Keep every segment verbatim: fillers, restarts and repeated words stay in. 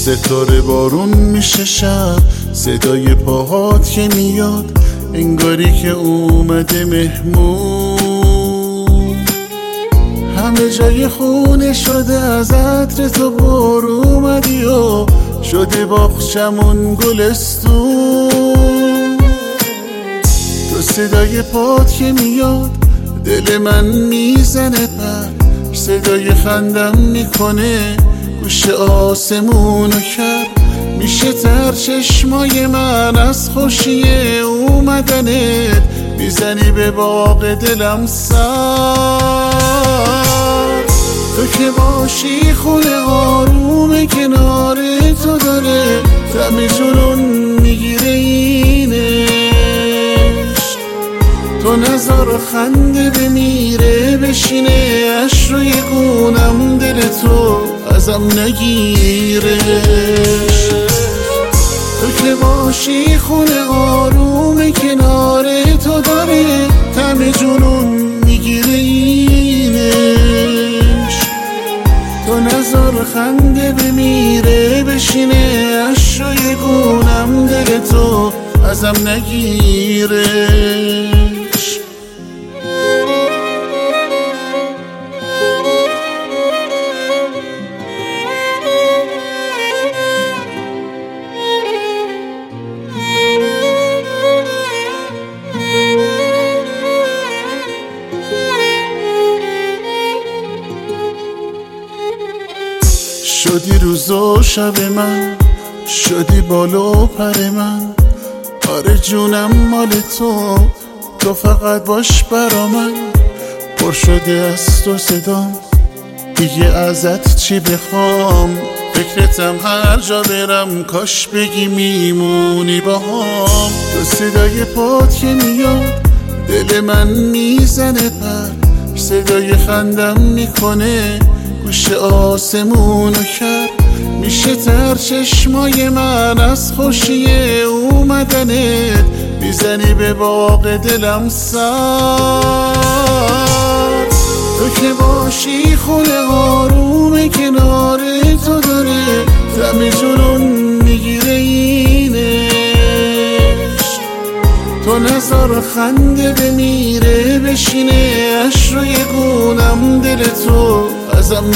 ستاره بارون میشه شب، صدای پاهات که میاد انگاری که اومده مهمون. همه جای خونه شده از عطر تو بر اومدی و شده باغچمون گلستون. تو صدای پات که میاد دل من میزنه پر، صدای خندم میکنه گوش آسمونو کر. میشه تر چشمای من از خوشی اومدنت، میزنی به باغ دلم سر. تو که باشی خونه آروم کنار تو داره دم جنون میگیره اینش. تو نظر خنده بمیره بشینه اش روی گونم، دل تو ازم نگیرش. تو که باشی خونه آروم کنار تو داره دم جنون میگیره اینش. تو نظر خنده بمیره بشینه اش روی گونم، دل تو ازم نگیرش. شدی روز و شب من، شدی بالا و پر من. آره جونم مال تو، تو فقط باش برا من. پر شده از تو صدام، دیگه ازت چی بخوام. فکرتم هر جا برم، کاش بگی میمونی باهام. تو صدای پات که میاد دل من میزنه پر، صدای خندم میکنه گوش آسمونو کر. میشه تر چشمای من از خوشی اومدنت، میزنی به باغ دلم سر. تو که باشی خونه آروم کنار تو داره دم جنون میگیره اینش. تو نظر خنده بمیره بشینه اش روی گونم، دل تو ازم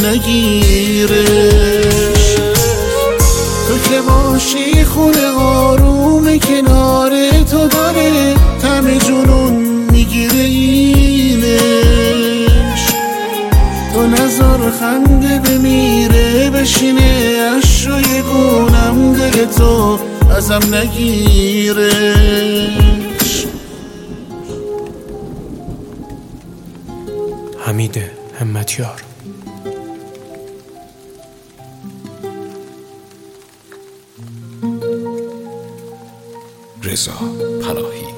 نگیرش. تو که باشی خونه آروم کنار تو داره دم جنون میگیره اینش. تو نظر خنده بمیره بشینه اش روی گونم، دل تو ازم نگیرش. حمید همتیار. رضا پناهی.